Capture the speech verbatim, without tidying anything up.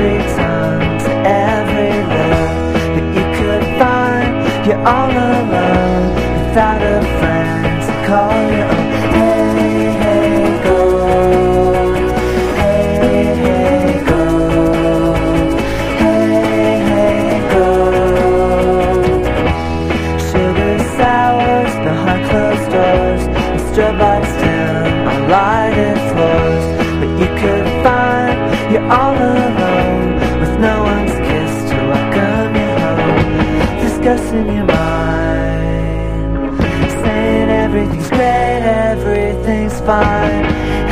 every tongue, to every love that you could find. You're all alone, without a friend to call your own. Hey, hey, gold. Hey, hey, gold. Hey, hey, gold. Sugar sours behind closed doors, and strobe lights dim on lighted floors. But you could find you're all alone, with no one's kiss to welcome you home. This ghost in your mind, saying everything's great, everything's fine.